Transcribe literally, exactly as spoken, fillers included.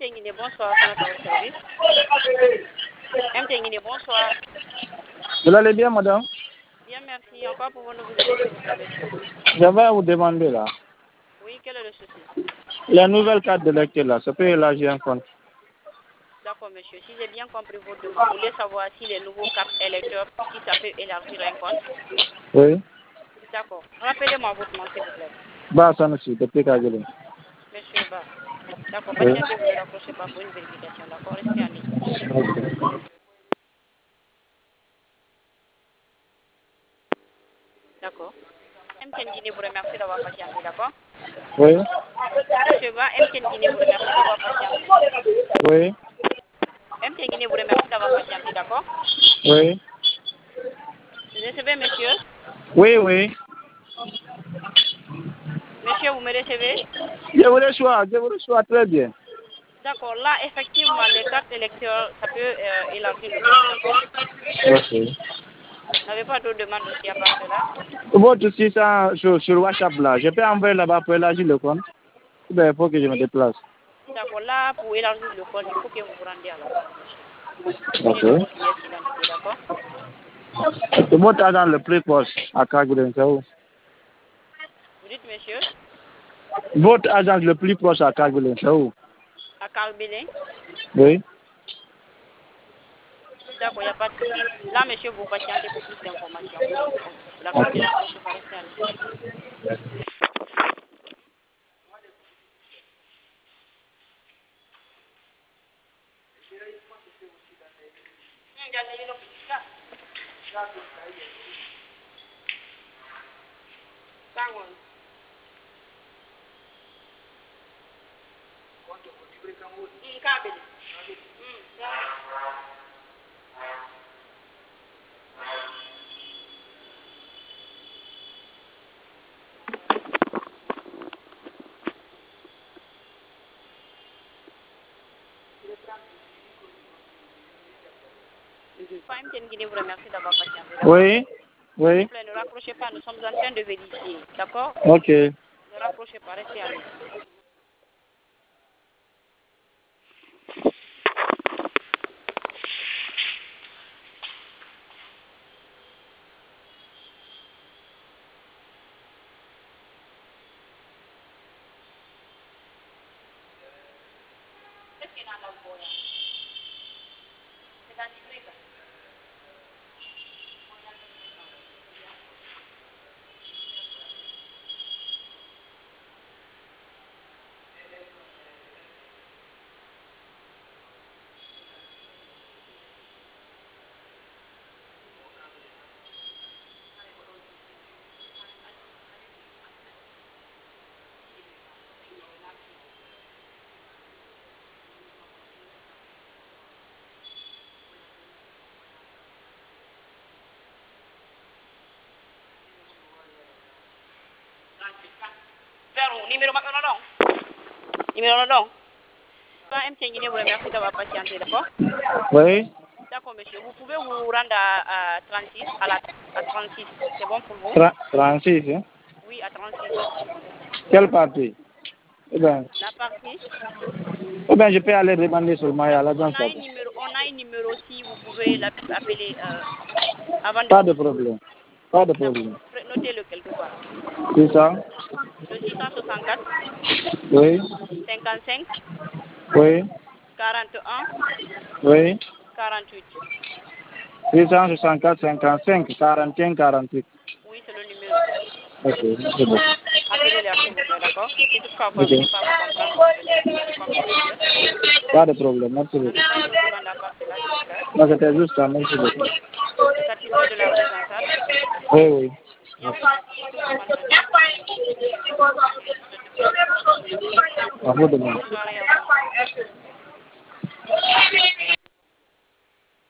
T Guinée, bonsoir, ça n'a pas votre service. M T Guinée, bonsoir. Vous allez bien, madame? Bien, merci. Encore pouvons-nous vous aider, s'il vous plaît, monsieur? J'avais à vous demander là. Oui, quel est le souci? La nouvelle carte de lecteur là, ça peut élargir un compte. D'accord, monsieur. Si j'ai bien compris votre demande, vous voulez savoir si les nouveaux cartes électeurs, si ça peut élargir un compte? Oui. D'accord. Rappelez-moi votre nom, s'il vous plaît. Bah, ça ne suit, depuis Kagele. Monsieur Ba. D'accord. Oui. Patientez, vous ne raccrochez pas pour une vérification. D'accord? Restez en ligne. D'accord. M T N Guinée vous remercie d'avoir patienté, d'accord? Oui. Monsieur Ba, M T N Guinée vous remercie d'avoir patienté. Oui. M T N Guinée vous remercie d'avoir patienté, d'accord? Oui. Vous recevez, monsieur? Oui, oui. Monsieur, vous me recevez? Je vous reçois, je vous reçois très bien. D'accord. Là, effectivement, les cartes électeurs, ça peut euh, élargir le compte, d'accord? Ok. Vous n'avez pas d'autres demandes aussi à part cela? Votre six cents sur, sur WhatsApp là, je peux envoyer là-bas pour élargir le compte? Ou bien il faut que je me déplace? D'accord. Là, pour élargir le compte, il faut que vous vous rendiez à la banque, monsieur. Venez de Ok. votre pièce d'identité, d'accord? C'est votre agent le plus proche à Kagele, c'est où? Vous dites, monsieur? Votre agent le plus proche à Kagele, c'est où? À Carl-Bélin? Oui. D'accord, il n'y a pas de souci. Là, monsieur, vous patientez pour plus d'informations. La carte Ok. de la cloche va rester en ligne. Bangun. Hmm, kabel. Hmm, jangan. Pas M T N Guinée vous remercie d'avoir patienté, d'accord? Oui. S'il vous Oui. plaît, ne raccrochez pas, nous sommes en train de vérifier, d'accord? Ok. Ne raccrochez pas, restez en ligne. Qu'est-ce qu'il y a dans le bois là? C'est dans l'hybride. Vers numéro maintenant non. Numéro non. Pas M T N Guinée vous remercie d'avoir patienté, d'accord? Oui. D'accord, monsieur. Vous pouvez vous rendre à, à trente-six, à la à trente-six. C'est bon pour vous? Tra trente-six, hein? Oui, à trente-six. Quelle partie? Eh bien, La partie? eh bien, je peux aller demander seulement à On l'agence. a un numéro, on a un numéro aussi, vous pouvez l'appeler euh, avant de Pas de quitter. problème. Pas de D'accord. problème. Notez-le quelque part. C'est ça? Le six cent soixante-quatre, Oui. cinquante-cinq, Oui. quarante et un, Oui. quarante-huit. six cent soixante-quatre, cinquante-cinq, quarante et un, quarante-huit. Oui, c'est le numéro. Ok. C'est bon. Appelez-leur s'il vous plaît, d'accord? Si toutefois vous Ok. n'arrivez pas à vous comprendre, vous pouvez les appeler. J'ai compris, monsieur. Pas de problème. Merci beaucoup. N'avez pas une autre demande à part cela, s'il vous plaît? Non, c'était juste ça. Merci beaucoup. Vous êtes satisfait de la prise en charge? Oui, oui. Il n'y a pas de souci. Tout votre maltraitance est prise en charge. Je vous souhaite de passer une bonne journée. À vous de même. Bonne soirée à vous.